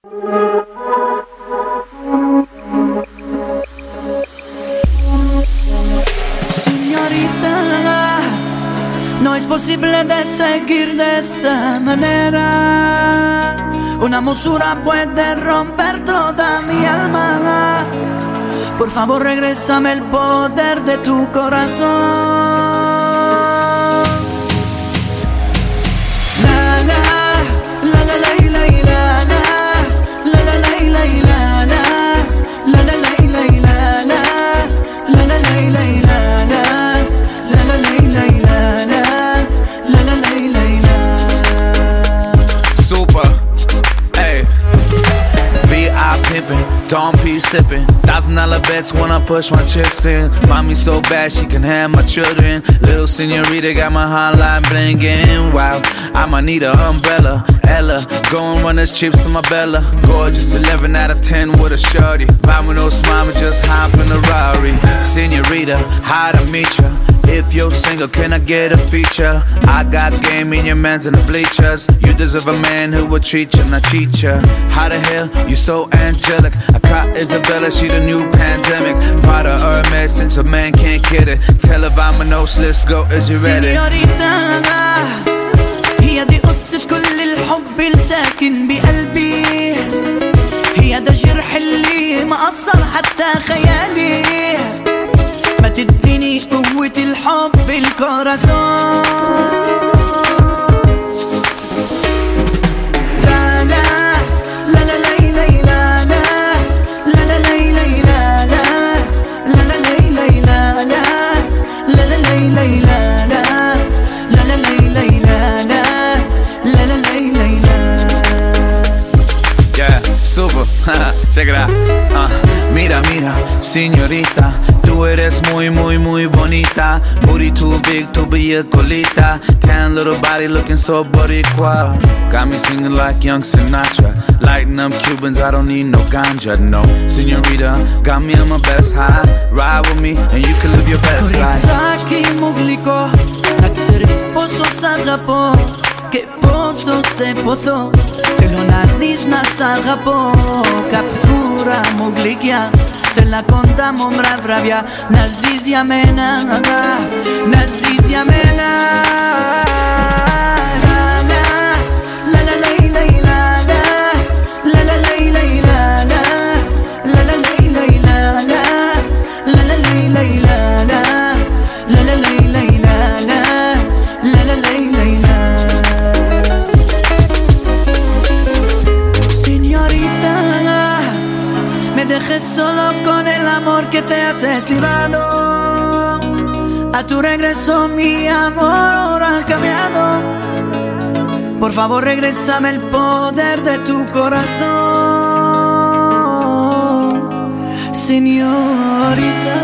Señorita, no es posible de seguir de esta manera. Una hermosura puede romper toda mi alma. Por favor, regrésame el poder de tu corazón. Dawn P sipping, $1,000 bets when I push my chips in. Mommy so bad she can have my children. Little señorita got my hotline blingin'. Wow, I might need an umbrella. Ella, go and run those chips in my Bella. Gorgeous, 11 out of 10 with a shorty. Vamonos mama, just hop in the Rari. Señorita, how to meet ya? If you're single, can I get a feature? I got game in your man's in the bleachers. You deserve a man who will treat you, not cheat you. How the hell, you so angelic? I caught Isabella, she the new pandemic. Prada Hermes, since a man can't get it. Tell her Vamonos, let's go, is you ready? Señorita, هي دي قصة كل الحب الساكن بقلبي. هي ده الجرح اللي ما أثر حتى خيالي. ما تديني قوة الحب الكوراسون. Super, check it out. Mira, mira, señorita, tú eres muy, muy, muy bonita. Booty too big to be a colita. Tan little body looking so boricua. Got me singing like young Sinatra. Lighting up Cubans, I don't need no ganja, no. Señorita, got me on my best high. Ride with me and you can live your best life. Koritsaki mugliko, naksir sposo sagapo. Che pozo se pozo. Telo nas niż na sagapo. Kapsura muglikia. Tela konta momra vravia. Nazizia mena. Nazizia mena. Solo con el amor que te has estirado. A tu regreso mi amor ha cambiado. Por favor regrésame el poder de tu corazón, señorita.